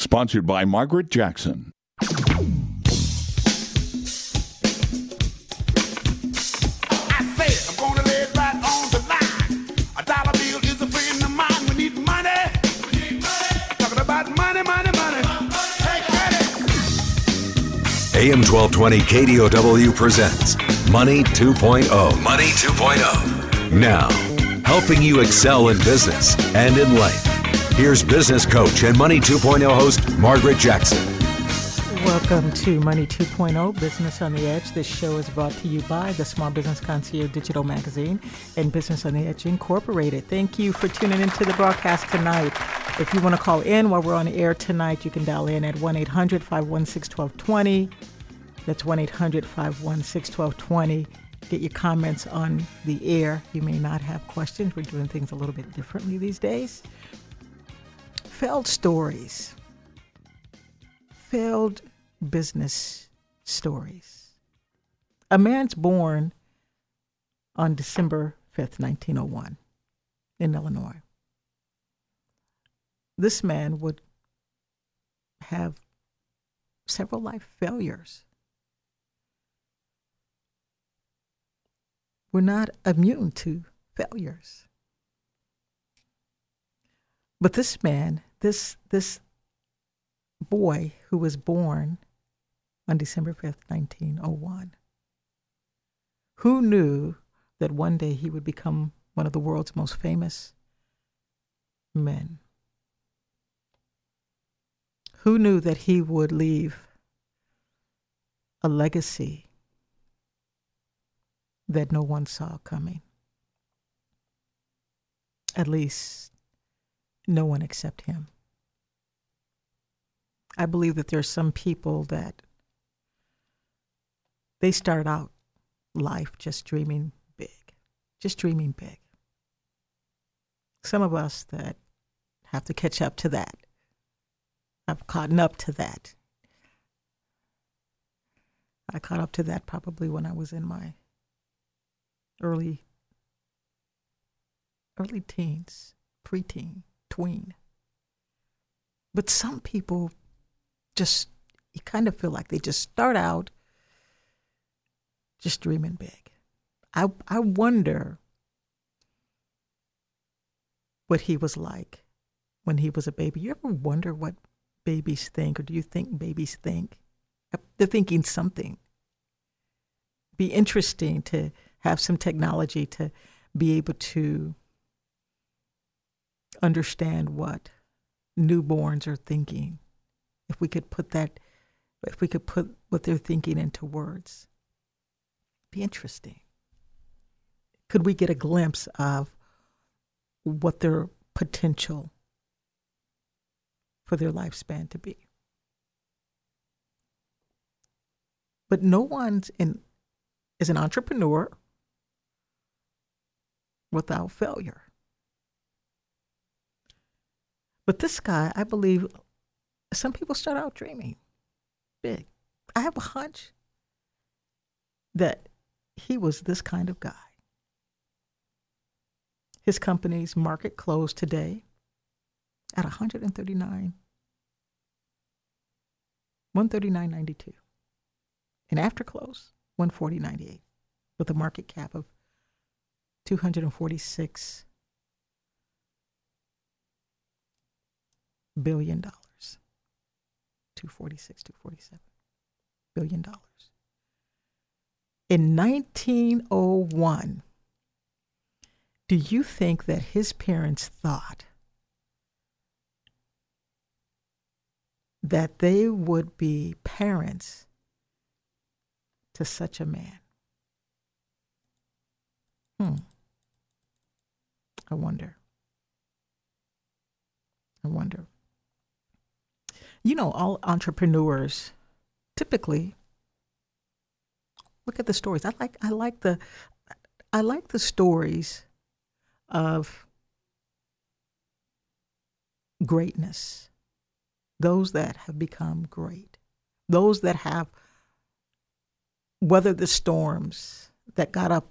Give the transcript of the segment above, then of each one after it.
Sponsored by Margaret Jackson. AM 1220 KDOW presents Money 2.0. Money 2.0. Now, helping you excel in business and in life. Here's business coach and Money 2.0 host, Margaret Jackson. Welcome to Money 2.0, Business on the Edge. This show is brought to you by the Small Business Concierge Digital Magazine and Business on the Edge Incorporated. Thank you for tuning into the broadcast tonight. If you want to call in while we're on the air tonight, you can dial in at 1-800-516-1220. That's 1-800-516-1220. Get your comments on the air. You may not have questions. We're doing things a little bit differently these days. Failed stories. Failed business stories. A man's born on December 5th, 1901 in Illinois. This man would have several life failures. We're not immune to failures. But this man, this boy who was born on December 5th, 1901, who knew that one day he would become one of the world's most famous men? Who knew that he would leave a legacy that no one saw coming? At least no one except him. I believe that there are some people that they start out life just dreaming big. Some of us that have to catch up to that. I've caught up to that. I caught up to that probably when I was in my early teens, preteen, tween. But some people just, you kind of feel like they just start out just dreaming big. I wonder what he was like when he was a baby. You ever wonder what babies think, or do you think babies think? They're thinking something. Be interesting to have some technology to be able to understand what newborns are thinking. If we could put what they're thinking into words, be interesting. Could we get a glimpse of what their potential for their lifespan to be? But no one is an entrepreneur without failure. But this guy, I believe, some people start out dreaming big. I have a hunch that he was this kind of guy. His company's market closed today at $139.92. And after close, $140.98, with a market cap of $246 billion. $247 billion. In 1901, do you think that his parents thought that they would be parents to such a man? I wonder. You know, all entrepreneurs typically look at the stories. I like the stories of greatness. Those that have become great. Those that have weathered the storms, that got up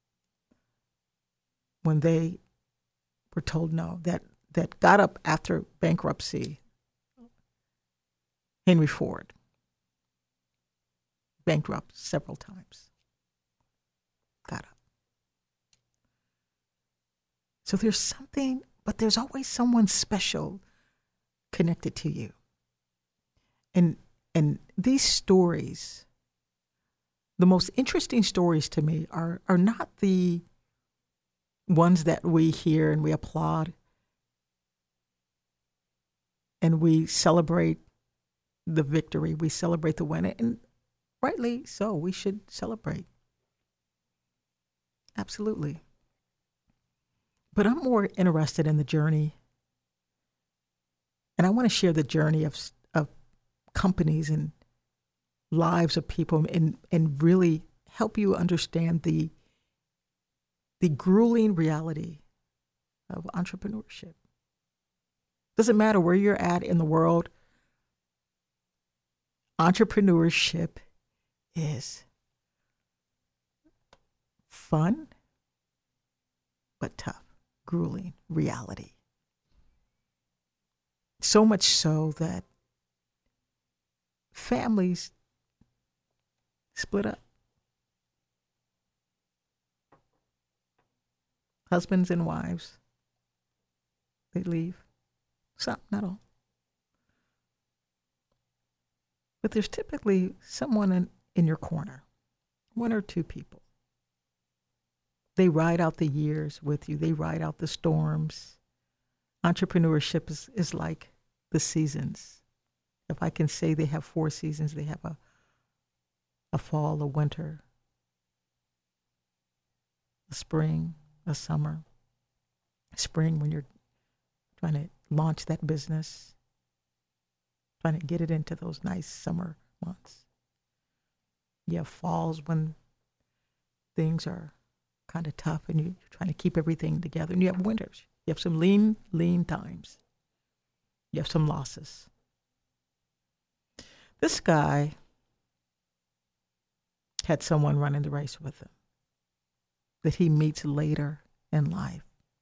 when they were told no, that got up after bankruptcy, Henry Ford, bankrupt several times, got up. So there's something, but there's always someone special connected to you. And these stories, the most interesting stories to me are not the ones that we hear and we applaud and we celebrate the victory, we celebrate the win, and rightly so, we should celebrate. Absolutely. But I'm more interested in the journey, and I want to share the journey of companies and lives of people, and really help you understand the grueling reality of entrepreneurship. Doesn't matter where you're at in the world, entrepreneurship is fun, but tough, grueling reality. So much so that families split up. Husbands and wives, they leave. Some, not all. But there's typically someone in your corner, one or two people. They ride out the years with you. They ride out the storms. Entrepreneurship is like the seasons. If I can say they have 4 seasons, they have a fall, a winter, a spring, a summer. Spring when you're trying to launch that business, trying to get it into those nice summer months. You have falls when things are kind of tough and you're trying to keep everything together. And you have winters. You have some lean times. You have some losses. This guy had someone running the race with him that he meets later in life.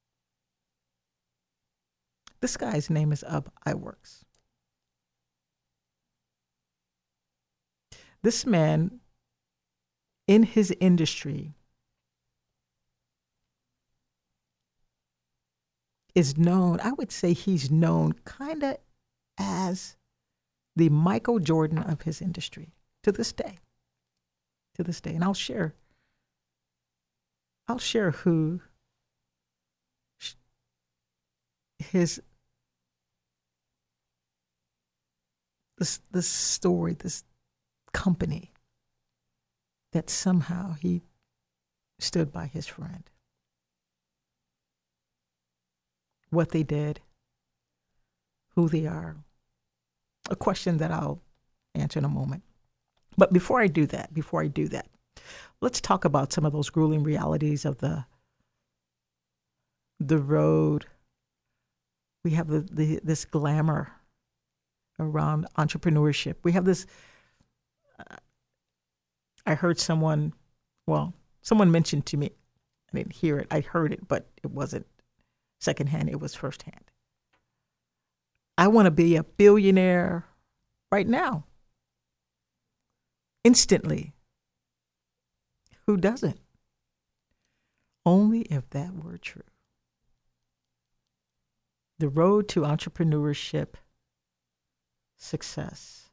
This guy's name is Ub Iwerks. This man, in his industry, is known, I would say he's known kind of as the Michael Jordan of his industry to this day. To this day. And I'll share who his this story, this company that somehow he stood by his friend. What they did, who they are, a question that I'll answer in a moment. But before I do that, let's talk about some of those grueling realities of the road. We have this glamour around entrepreneurship. We have this, I heard someone mentioned to me, I didn't hear it, I heard it, but it wasn't secondhand, it was firsthand. I want to be a billionaire right now. Instantly. Who doesn't? Only if that were true. The road to entrepreneurship success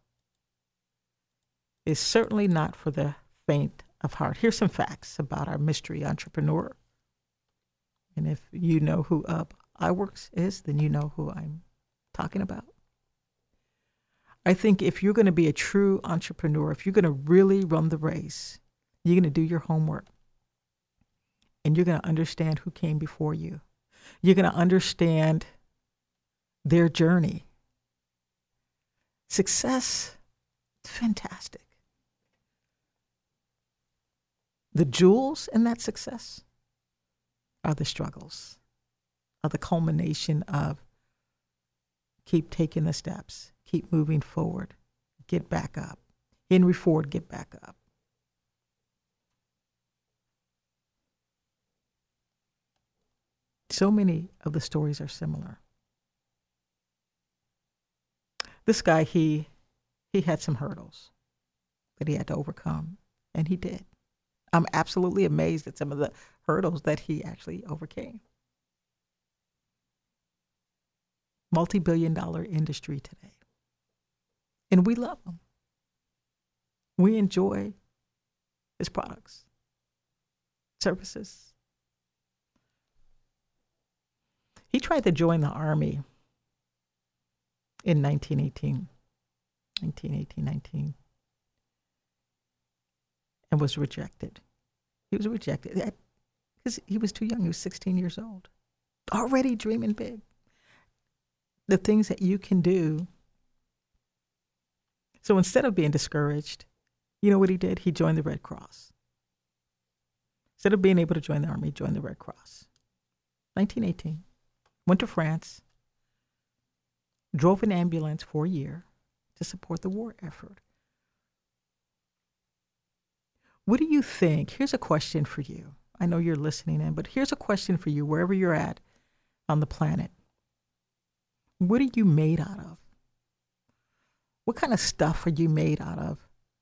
is certainly not for the faint of heart. Here's some facts about our mystery entrepreneur. And if you know who Ub Iwerks is, then you know who I'm talking about. I think if you're going to be a true entrepreneur, if you're going to really run the race, you're going to do your homework. And you're going to understand who came before you. You're going to understand their journey. Success, fantastic. The jewels in that success are the struggles, are the culmination of keep taking the steps, keep moving forward, get back up. Henry Ford, get back up. So many of the stories are similar. This guy, he he had some hurdles that he had to overcome, and he did. I'm absolutely amazed at some of the hurdles that he actually overcame. Multi-billion-dollar industry today. And we love him. We enjoy his products, services. He tried to join the Army in 1918, and was rejected. He was rejected because he was too young. He was 16 years old, already dreaming big. The things that you can do. So instead of being discouraged, you know what he did? He joined the Red Cross. Instead of being able to join the Army, he joined the Red Cross. 1918. Went to France. Drove an ambulance for a year to support the war effort. What do you think? Here's a question for you. I know you're listening in, but here's a question for you, wherever you're at on the planet. What are you made out of? What kind of stuff are you made out of?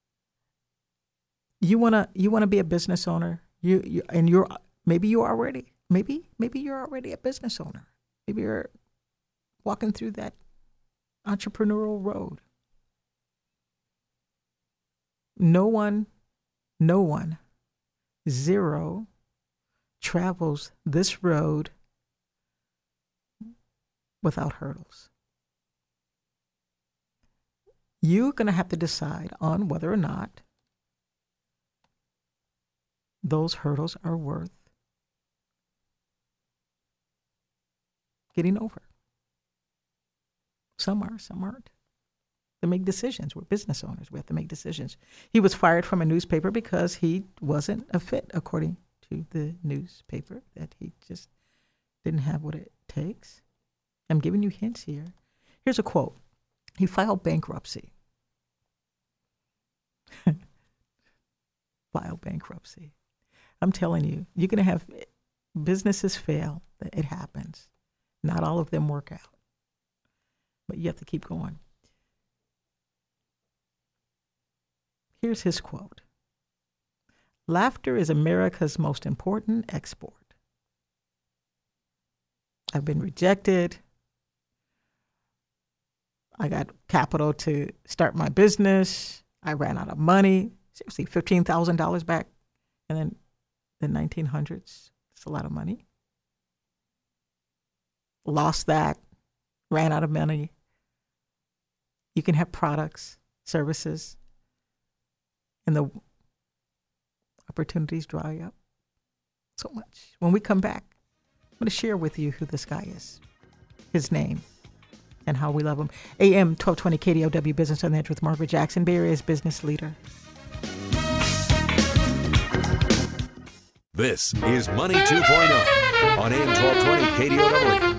You wanna be a business owner. Maybe you're already a business owner. Maybe you're walking through that entrepreneurial road. No one, zero, travels this road without hurdles. You're going to have to decide on whether or not those hurdles are worth getting over. Some are, some aren't. To make decisions. We're business owners. We have to make decisions. He was fired from a newspaper because he wasn't a fit, according to the newspaper, that he just didn't have what it takes. I'm giving you hints here. Here's a quote. He filed bankruptcy. Filed bankruptcy. I'm telling you, you're going to have businesses fail. It happens. Not all of them work out. But you have to keep going. Here's his quote. Laughter is America's most important export. I've been rejected. I got capital to start my business. I ran out of money. Seriously, $15,000 back in the 1900s. That's a lot of money. Lost that. Ran out of money. You can have products, services, and the opportunities dry up so much. When we come back, I'm going to share with you who this guy is, his name, and how we love him. AM 1220 KDOW Business on the Edge with Margaret Jackson, Bay Area's business leader. This is Money 2.0 on AM 1220 KDOW.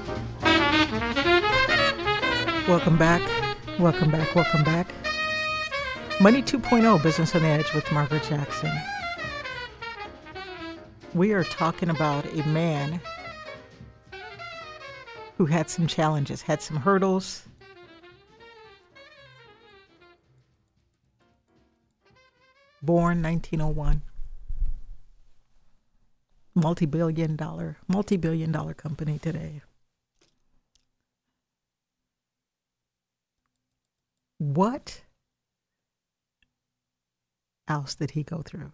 Welcome back. Welcome back. Welcome back. Money 2.0 Business on the Edge with Margaret Jackson. We are talking about a man who had some challenges, had some hurdles. Born 1901. Multi-billion dollar company today. What else did he go through?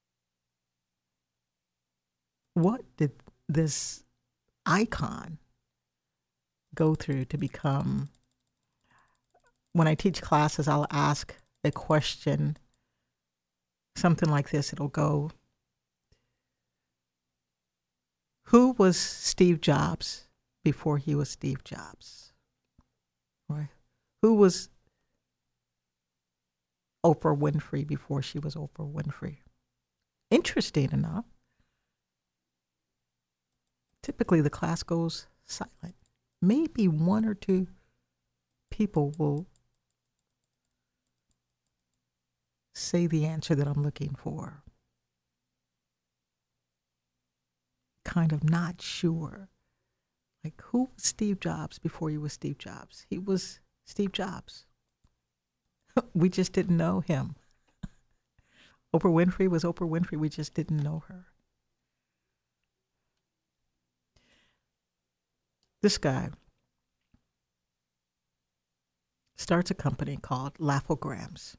What did this icon go through to become? When I teach classes, I'll ask a question, something like this. It'll go, who was Steve Jobs before he was Steve Jobs? Right? Who was Oprah Winfrey before she was Oprah Winfrey? Interesting enough, typically the class goes silent. Maybe one or two people will say the answer that I'm looking for. Kind of not sure. Like, who was Steve Jobs before he was Steve Jobs? He was Steve Jobs. We just didn't know him. Oprah Winfrey was Oprah Winfrey. We just didn't know her. This guy starts a company called Laughograms.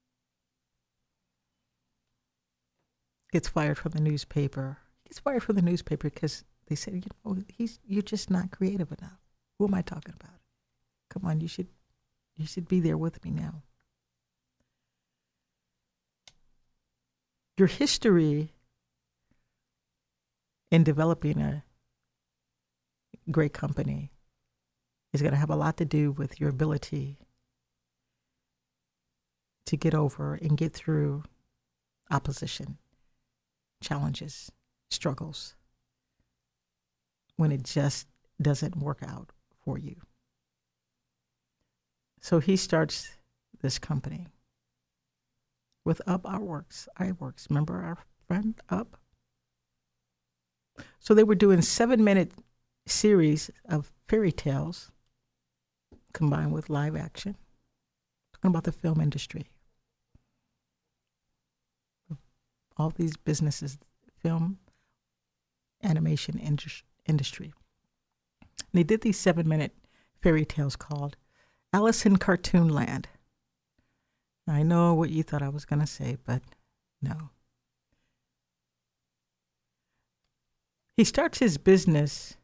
Gets fired from the newspaper. Gets fired from the newspaper because they said, you're just not creative enough. Who am I talking about? Come on, you should be there with me now. Your history in developing a great company is going to have a lot to do with your ability to get over and get through opposition, challenges, struggles, when it just doesn't work out for you. So he starts this company with Up Artworks. Remember our friend Up? So they were doing 7-minute series of fairy tales combined with live action. Talking about the film industry. All these businesses, film, animation industry. And they did these 7-minute fairy tales called Alice in Cartoon Land. I know what you thought I was going to say, but no. He starts his business,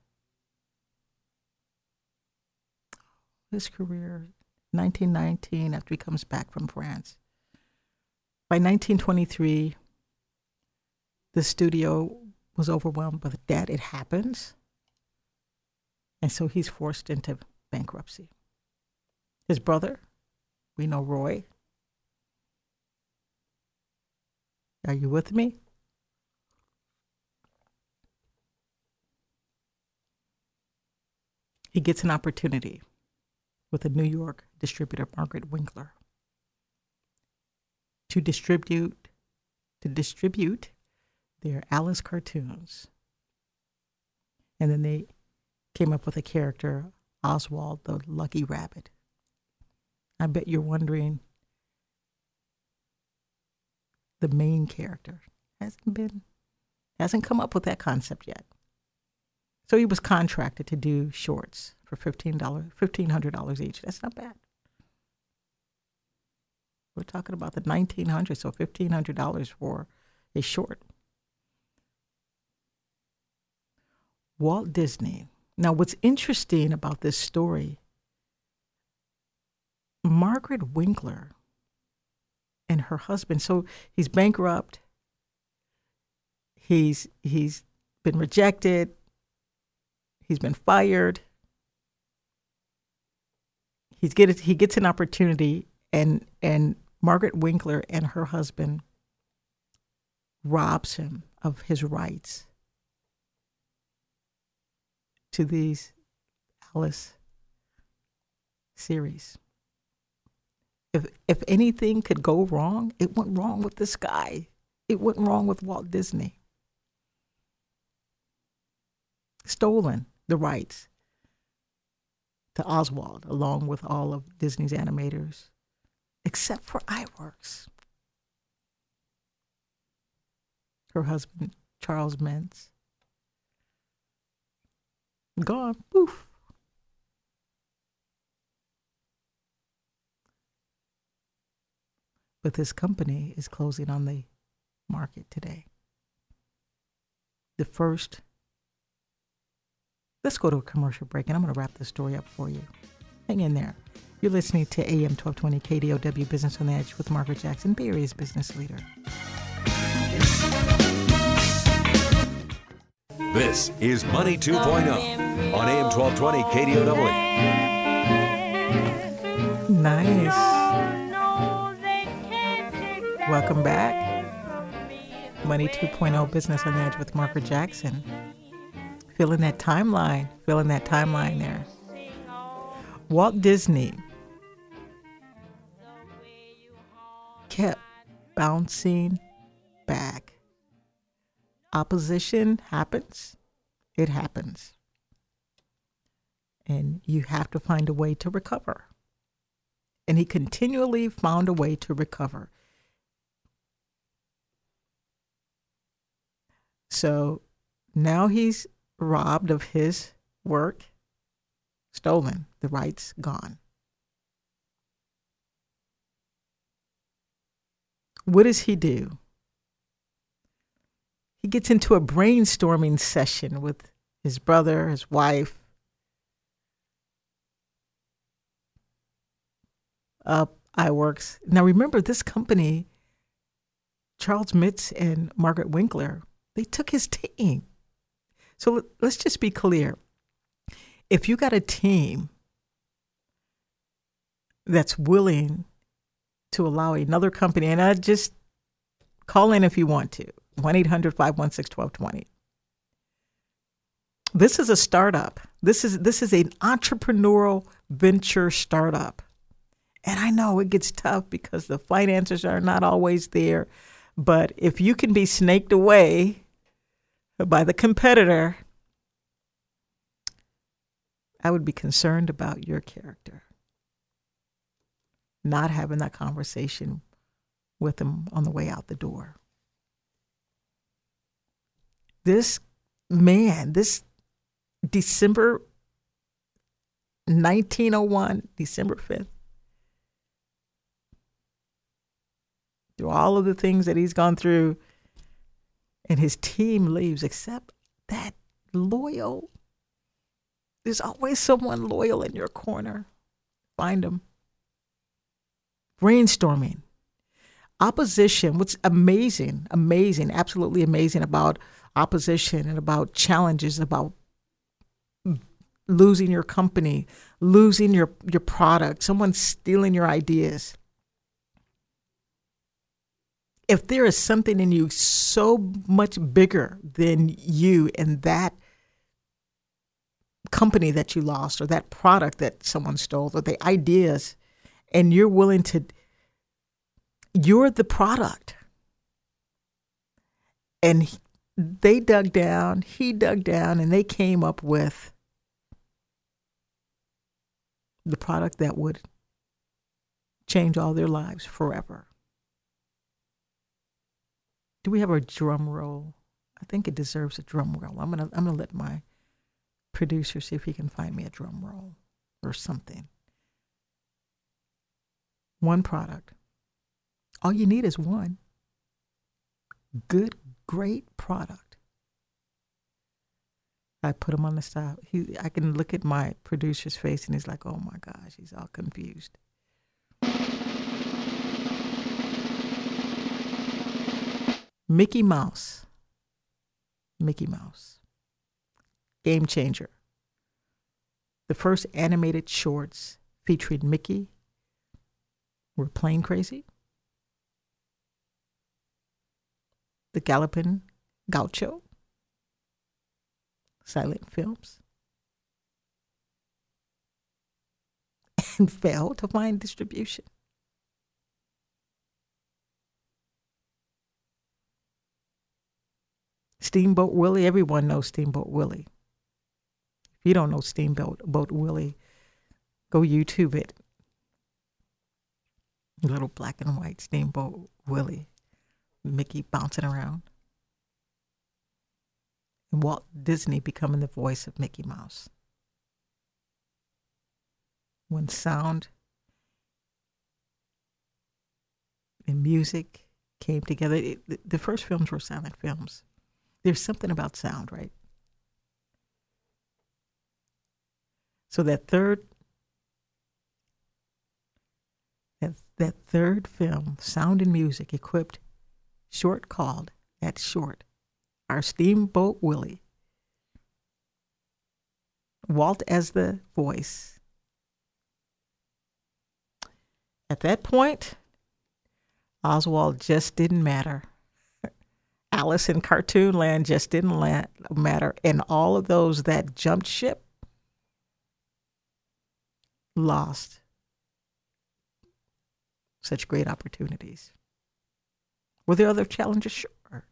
his career, 1919, after he comes back from France. By 1923, the studio was overwhelmed with debt. It happens. And so he's forced into bankruptcy. His brother, we know Roy. Are you with me? He gets an opportunity with a New York distributor, Margaret Winkler, to distribute their Alice cartoons. And then they came up with a character, Oswald the Lucky Rabbit. I bet you're wondering, the main character hasn't come up with that concept yet. So he was contracted to do shorts for $1,500 each. That's not bad. We're talking about the 1900s, so $1,500 for a short. Walt Disney. Now, what's interesting about this story, Margaret Winkler and her husband, so he's bankrupt, he's been rejected, he's been fired, he gets an opportunity, and Margaret Winkler and her husband robs him of his rights to these Alice series. If anything could go wrong, it went wrong with this guy. It went wrong with Walt Disney. Stolen the rights to Oswald, along with all of Disney's animators, except for iWorks. Her husband, Charles Mintz, gone. Poof. But this company is closing on the market today. Let's go to a commercial break, and I'm going to wrap this story up for you. Hang in there. You're listening to AM 1220 KDOW Business on the Edge with Margaret Jackson, Bay Area's business leader. This is Money 2.0 on AM 1220 KDOW. Nice. Welcome back. Money 2.0 Business on the Edge with Margaret Jackson. Feeling that timeline there. Walt Disney kept bouncing back. Opposition happens. It happens. And you have to find a way to recover. and he continually found a way to recover. So now he's robbed of his work, stolen, the rights gone. What does he do? He gets into a brainstorming session with his brother, his wife, iWorks. Now remember, this company, Charles Mitz and Margaret Winkler, they took his team. So let's just be clear. If you got a team that's willing to allow another company, and I just call in if you want to, 1-800-516-1220. This is a startup. This is an entrepreneurial venture startup. And I know it gets tough because the finances are not always there. But if you can be snaked away by the competitor, I would be concerned about your character. Not having that conversation with them on the way out the door. This man, this December 1901, December 5th, through all of the things that he's gone through, and his team leaves, except that loyal. There's always someone loyal in your corner. Find them. Brainstorming. Opposition. What's amazing, absolutely amazing about opposition and about challenges, about losing your company, losing your product, someone stealing your ideas. If there is something in you so much bigger than you and that company that you lost or that product that someone stole or the ideas, and you're willing to, you're the product. And they dug down, he dug down, and they came up with the product that would change all their lives forever. Do we have a drum roll? I think it deserves a drum roll. I'm gonna let my producer see if he can find me a drum roll or something. One product. All you need is one. Good, great product. I put him on the stop. I can look at my producer's face and he's like, oh my gosh, he's all confused. Mickey Mouse. Mickey Mouse. Game changer. The first animated shorts featuring Mickey were Plain Crazy, The Galloping Gaucho, Silent Films, and failed to find distribution. Steamboat Willie, everyone knows Steamboat Willie. If you don't know Steamboat Willie, go YouTube it. Little black and white Steamboat Willie, Mickey bouncing around. And Walt Disney becoming the voice of Mickey Mouse. When sound and music came together, the first films were silent films. There's something about sound, right? So that third film, Sound and Music, equipped short called, that's short, our Steamboat Willie. Walt as the voice. At that point, Oswald just didn't matter. Alice in Cartoonland just didn't matter. And all of those that jumped ship lost such great opportunities. Were there other challenges? Sure.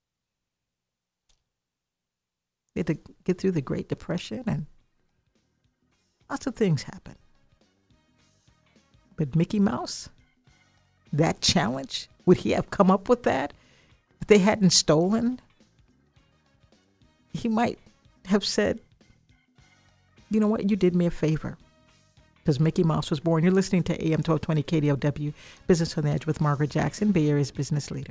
They had to get through the Great Depression and lots of things happened. But Mickey Mouse, that challenge, would he have come up with that if they hadn't stolen? He might have said, you know what, you did me a favor. Because Mickey Mouse was born. You're listening to AM 1220 KDOW, Business on the Edge with Margaret Jackson, Bay Area's business leader.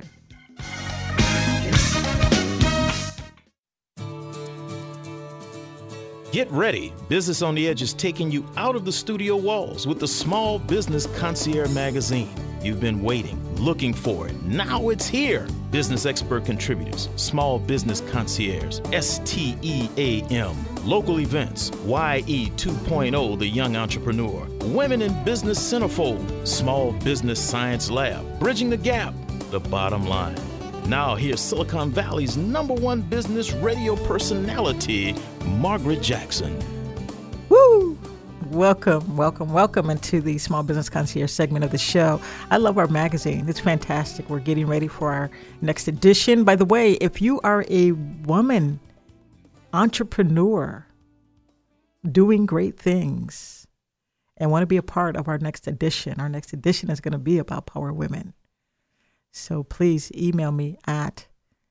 Get ready. Business on the Edge is taking you out of the studio walls with the Small Business Concierge magazine. You've been waiting, looking for it. Now it's here. Business expert contributors, Small Business Concierge, STEAM, local events, YE 2.0, the young entrepreneur, Women in Business Centerfold, Small Business Science Lab, Bridging the Gap, the bottom line. Now here's Silicon Valley's #1 business radio personality, Margaret Jackson. Woo! Welcome into the Small Business Concierge segment of the show. I love our magazine. It's fantastic. We're getting ready for our next edition. By the way, if you are a woman entrepreneur doing great things and want to be a part of our next edition is going to be about Power Women. So please email me at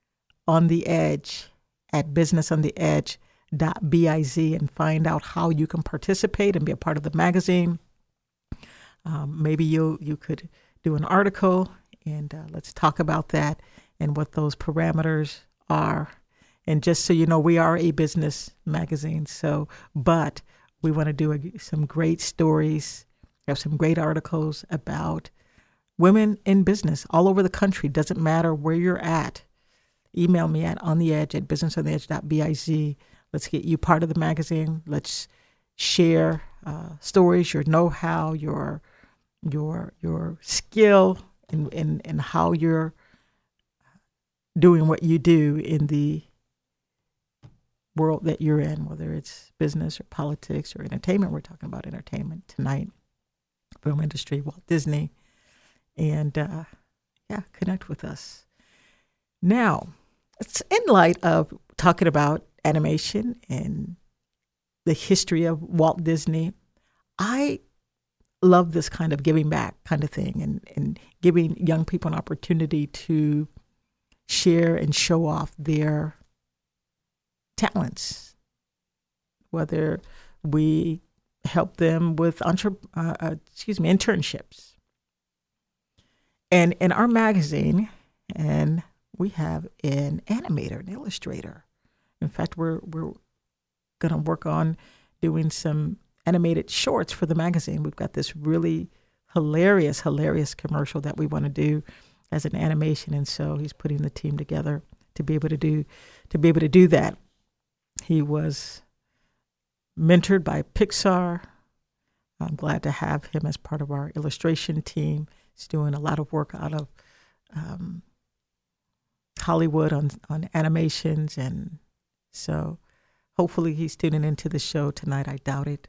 ontheedge@businessontheedge.biz and find out how you can participate and be a part of the magazine. Maybe you could do an article, and let's talk about that and what those parameters are. And just so you know, we are a business magazine, but we want to do some great stories, have some great articles about women in business all over the country. Doesn't matter where you're at. Email me at ontheedge@businessontheedge.biz. Let's get you part of the magazine. Let's share stories, your know-how, your skill, and how you're doing what you do in the world that you're in, whether it's business or politics or entertainment. We're talking about entertainment tonight, film industry, Walt Disney. And connect with us. Now, it's in light of talking about animation and the history of Walt Disney. I love this kind of giving back kind of thing and giving young people an opportunity to share and show off their talents, whether we help them with internships. And in our magazine, and we have an animator, an illustrator. In fact, we're going to work on doing some animated shorts for the magazine. We've got this really hilarious commercial that we want to do as an animation, and so he's putting the team together to be able to do that. He was mentored by Pixar. I'm glad to have him as part of our illustration team. He's doing a lot of work out of Hollywood on animations, and so hopefully he's tuning into the show tonight. I doubt it.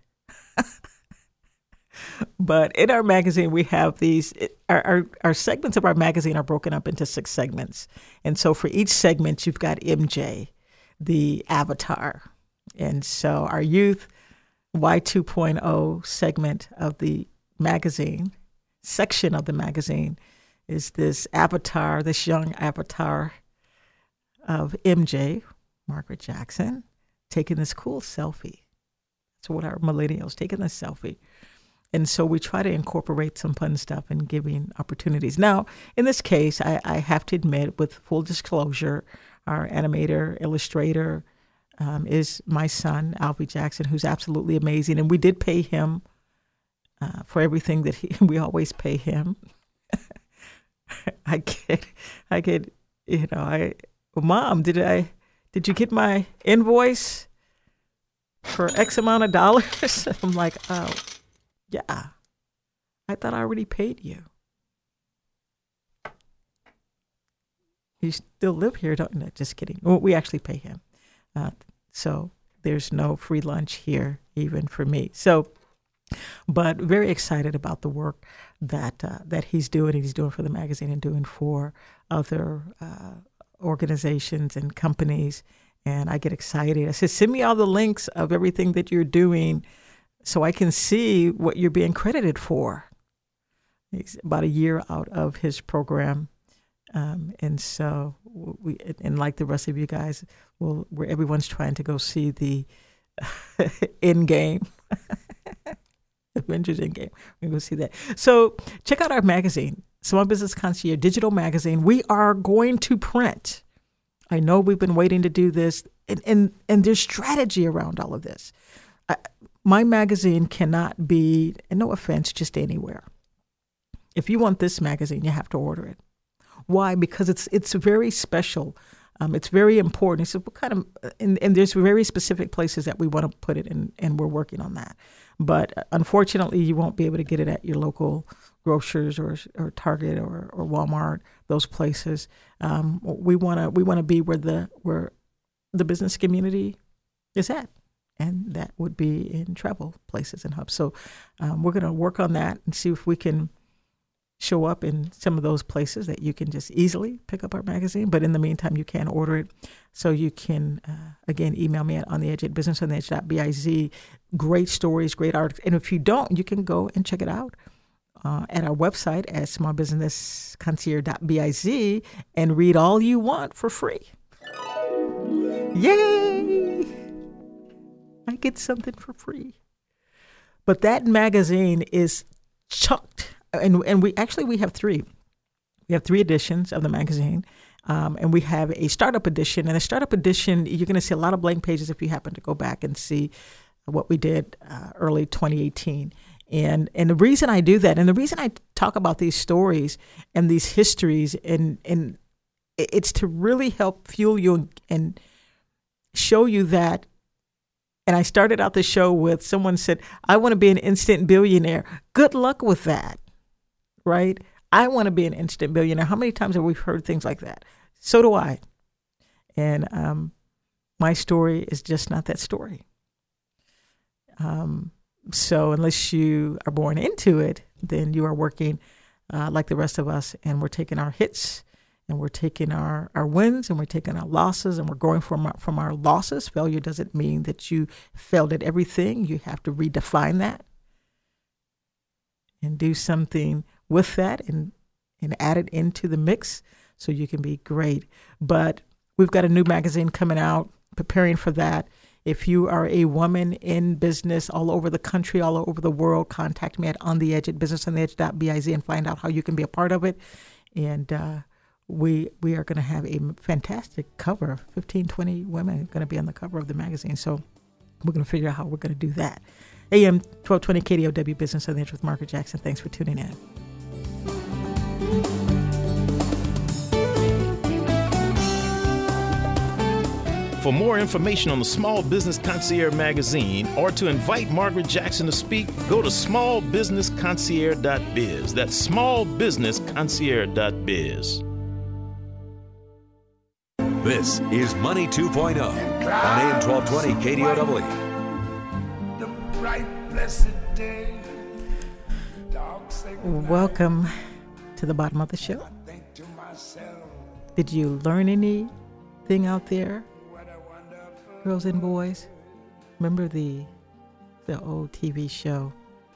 But in our magazine, we have these. Our segments of our magazine are broken up into 6 segments, and so for each segment, you've got MJ, the avatar, and so our youth Y 2.0 segment of the magazine. Section of the magazine is this avatar, this young avatar of MJ, Margaret Jackson, taking this cool selfie. That's what our millennials, taking this selfie. And so we try to incorporate some fun stuff and giving opportunities. Now, in this case, I have to admit, with full disclosure, our animator, illustrator is my son, Alvy Jackson, who's absolutely amazing. And we did pay him for everything that we always pay him. I get, Mom, did you get my invoice for X amount of dollars? I'm like, oh, yeah, I thought I already paid you. You still live here, don't you? Just kidding. Well, we actually pay him. So there's no free lunch here, even for me. So, but very excited about the work that he's doing. He's doing for the magazine and doing for other organizations and companies. And I get excited. I said, send me all the links of everything that you're doing so I can see what you're being credited for. He's about a year out of his program. And so we, and like the rest of you guys, where everyone's trying to go see the Endgame, Avengers Endgame. We're going to go see that. So check out our magazine, Small Business Concierge digital magazine. We are going to print. I know we've been waiting to do this, and there's strategy around all of this. My magazine cannot be, and no offense, just anywhere. If you want this magazine, you have to order it. Why? Because it's very special. It's very important. So what kind of, and there's very specific places that we want to put it in, and we're working on that. But unfortunately, you won't be able to get it at your local grocers or Target or Walmart, those places. We want to be where the business community is at, and that would be in travel places and hubs. So we're going to work on that and see if we can show up in some of those places that you can just easily pick up our magazine. But in the meantime, you can order it. So you can, again, email me at ontheedge@businessontheedge.biz. Great stories, great articles. And if you don't, you can go and check it out at our website at smallbusinessconcierge.biz and read all you want for free. Yay! I get something for free. But that magazine is chucked. And we have three. We have 3 editions of the magazine, and we have a startup edition. And a startup edition, you're going to see a lot of blank pages if you happen to go back and see what we did early 2018. And the reason I do that, and the reason I talk about these stories and these histories, and it's to really help fuel you and show you that. And I started out the show with someone said, I want to be an instant billionaire. Good luck with that. Right? I want to be an instant billionaire. How many times have we heard things like that? So do I. And my story is just not that story. So unless you are born into it, then you are working like the rest of us, and we're taking our hits, and we're taking our wins, and we're taking our losses, and we're growing from our losses. Failure doesn't mean that you failed at everything. You have to redefine that and do something with that and add it into the mix so you can be great. But we've got a new magazine coming out, preparing for that. If you are a woman in business all over the country, all over the world, contact me at ontheedge@businessontheedge.biz and find out how you can be a part of it. And we are going to have a fantastic cover. 15, 20 women are going to be on the cover of the magazine. So we're going to figure out how we're going to do that. AM 1220 KDOW Business on the Edge with Margaret Jackson. Thanks for tuning in. For more information on the Small Business Concierge magazine or to invite Margaret Jackson to speak, go to smallbusinessconcierge.biz. That's smallbusinessconcierge.biz. This is Money 2.0 on AM 1220 KDOW. The bright, blessed day. Welcome to the bottom of the show. Did you learn anything out there, girls and boys? Remember the old TV show,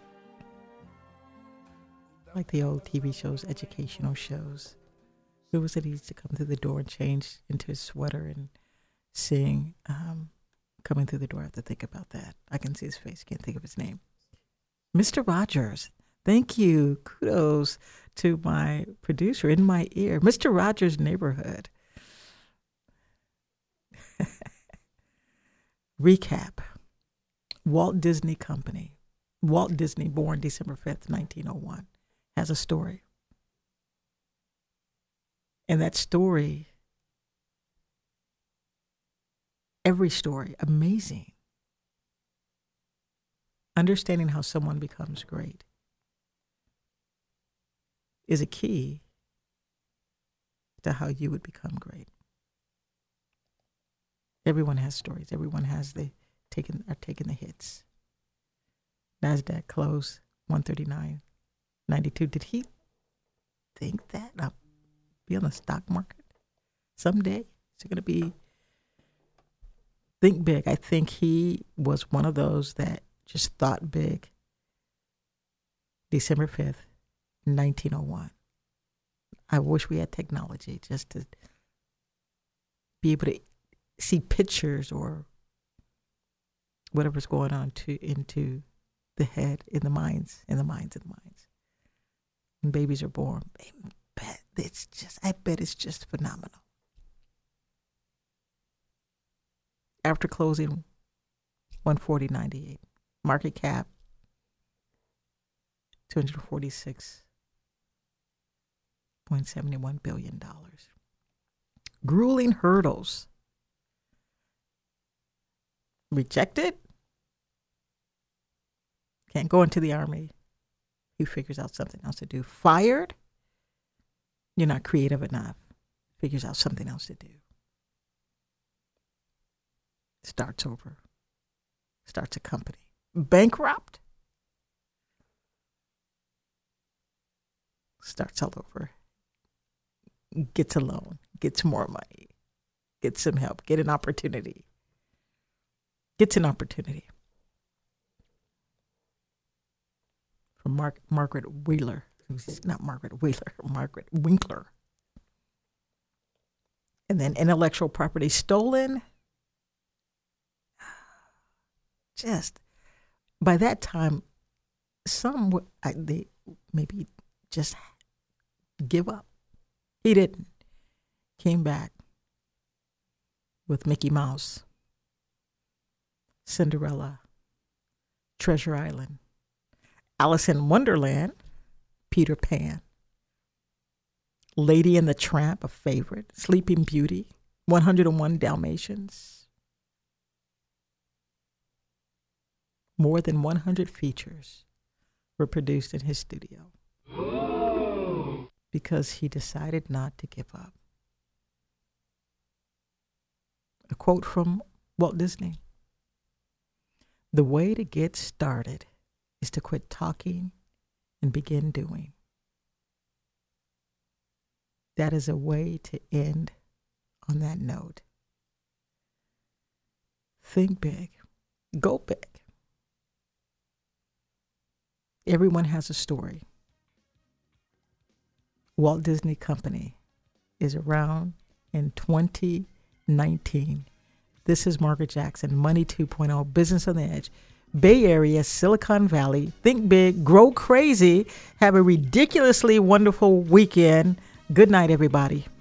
like the old TV shows, educational shows. Who was it? He used to come through the door and change into his sweater and sing. Coming through the door, I have to think about that. I can see his face, can't think of his name. Mr. Rogers. Thank you. Kudos to my producer in my ear, Mr. Rogers' Neighborhood. Recap. Walt Disney Company. Walt Disney, born December 5th, 1901, has a story. And that story, every story, amazing. Understanding how someone becomes great is a key to how you would become great. Everyone has stories. Everyone has taking the hits. NASDAQ closed 139.92. Did he think that I'll be on the stock market someday? Is it going to be? Think big. I think he was one of those that just thought big. December 5th, in 1901. I wish we had technology just to be able to see pictures or whatever's going on into the head, in the minds. When babies are born, I bet it's just phenomenal. After closing, $140.98. Market cap, $246.71 billion. Grueling hurdles. Rejected? Can't go into the Army. He figures out something else to do. Fired? You're not creative enough. Figures out something else to do. Starts over. Starts a company. Bankrupt? Starts all over. Gets a loan. Gets more money. Gets some help. Gets an opportunity. From Margaret Wheeler. Not Margaret Wheeler. Margaret Winkler. And then intellectual property stolen. Just by that time, some they maybe just give up. He didn't. Came back with Mickey Mouse, Cinderella, Treasure Island, Alice in Wonderland, Peter Pan, Lady and the Tramp, a favorite, Sleeping Beauty, 101 Dalmatians. More than 100 features were produced in his studio because he decided not to give up. A quote from Walt Disney: "The way to get started is to quit talking and begin doing." That is a way to end on that note. Think big. Go big. Everyone has a story. Walt Disney Company is around in 2019. This is Margaret Jackson, Money 2.0, Business on the Edge. Bay Area, Silicon Valley. Think big, grow crazy. Have a ridiculously wonderful weekend. Good night, everybody.